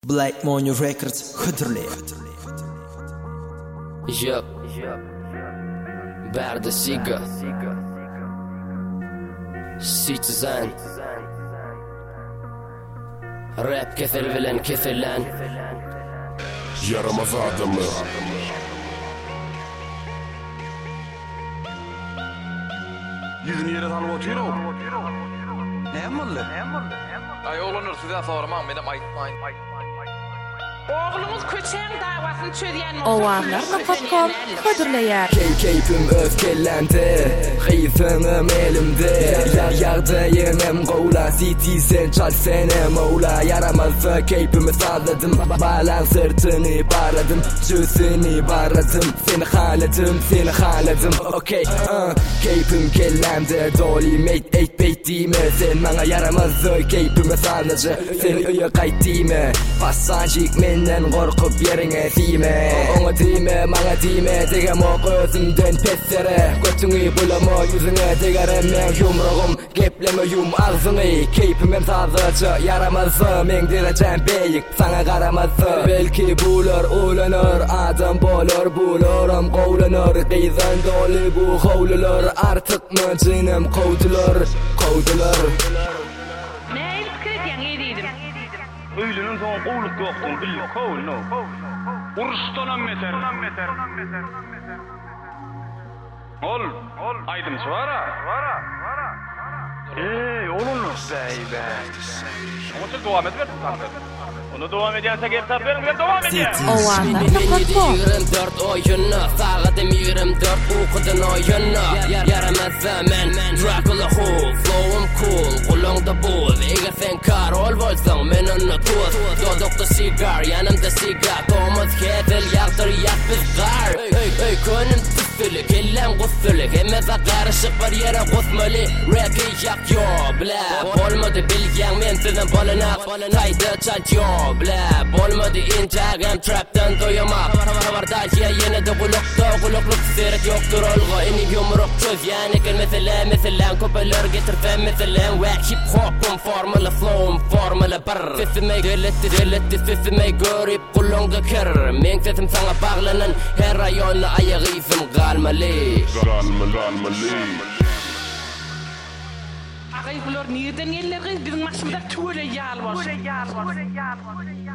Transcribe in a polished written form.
Black Money Records Hıdırlıyor. Yup. Berde Siga Citizen Rap kefil kefillen Yaramaz adamı Yüzünü yere tanıp oturuyor o. Ne mıllı? Ay oğlanır size sormam benim ay. Oğlumuz köçeğin davasını çözeyen Oğlanlarla kopkop ködürleyer. Keyfim öfkelendi, kıyfınım elimde. Yardayınım qoğla, Citizen çal sene moğla. Yaramazsa keyfimi sağladım, balan sırtını bağladım, cüsünü bağladım. Seni haladım, okey. Keyfim kellendi, doli mate 8 deyme. Sen bana yaramazsa keyfimi sağladı, seni öye qayt deyme. Passancik menden korkup yerine deyme. Ona deyme, bana deyme, degem o özümden pessere. Götünü bulama, yüzüne degerem men yumruğum. Gepleme yum ağzını, keyfimem tadıcı. Yaramazsa men derecem beyik, sana karamazsa. Belki bulur, ulanır, adam bolur, bulurum, qovlanır. Qeyzan doli bu hovlular, artık mı cinim kovdular. Ne ilk diyen ediydim. Öylünün son qoğluk yoktun, billik kovul no. Uruştonan meter. Ol, aydım svara. Olunur be. Ama devam etmez onu devam ediyorsa gel taberim ben devam edeyim. Oğlanlarla kopkop 24 oyunu Fağadım 24 ukudun oyunu Yaramazsa men Dracula Who Flow'um cool Kulağımda buz Eğer sen Karol bolsan men onu tuz Dodukta sigar yanımda sigar Tomuz ketil yaktır yak biz gar Öy könüm tüstülük ellem gussuluk Hemeza karışık var yere gusmalı Rap'i yak yo bla Olmadı bilgen men sizin balanak Taydı çalt yo bla Olmadı incagam trap'tan doyama Vardaş ya yine de Gulukluk seyret yoktur olgu Enim yumruk çöz yani gel mesela Kopeler getirfen mesela Ve hip hop'um formula flow'um formula bar Sesime geletti sesime görüp kulağımda kır Men sesim sana bağlanan her rayonla ayağı izim kalmalı Ağay bular nereden yerler bizim maksımda tuğla yal var.